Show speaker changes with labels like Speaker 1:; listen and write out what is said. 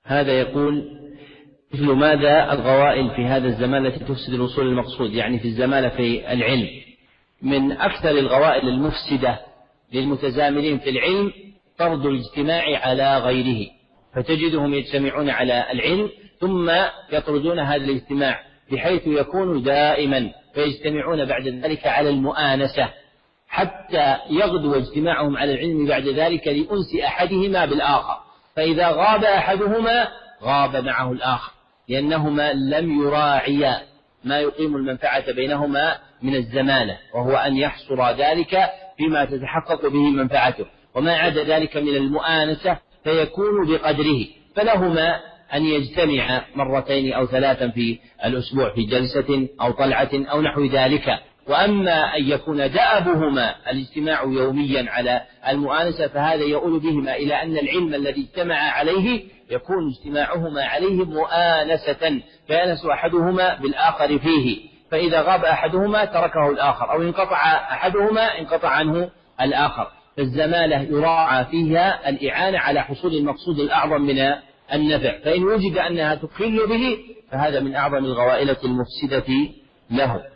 Speaker 1: هذا يقول: مثل ماذا الغوائل في هذا الزمان التي تفسد الوصول للمقصود، يعني في الزمالة في العلم؟ من أكثر الغوائل المفسدة للمتزاملين في العلم طرد الاجتماع على غيره، فتجدهم يجتمعون على العلم ثم يطردون هذا الاجتماع بحيث يكون دائما، فيجتمعون بعد ذلك على المؤانسة حتى يغدو اجتماعهم على العلم بعد ذلك لأنس أحدهما بالآخر، فإذا غاب أحدهما غاب معه الآخر، لأنهما لم يراعيا ما يقيم المنفعة بينهما من الزمالة، وهو أن يحصر ذلك فيما تتحقق به منفعته، وما عدا ذلك من المؤانسة فيكون بقدره، فلهما أن يجتمع مرتين أو ثلاثا في الأسبوع في جلسة أو طلعة أو نحو ذلك. وأما أن يكون دأبهما الاجتماع يوميا على المؤانسة فهذا يؤول بهما إلى أن العلم الذي اجتمع عليه يكون اجتماعهما عليه مؤانسة، فيأنس أحدهما بالآخر فيه، فإذا غاب أحدهما تركه الآخر، أو انقطع أحدهما انقطع عنه الآخر. فالزمالة يراعى فيها الإعانة على حصول المقصود الأعظم من النفع، فإن وجد أنها تخل به فهذا من أعظم الغوائل المفسدة له.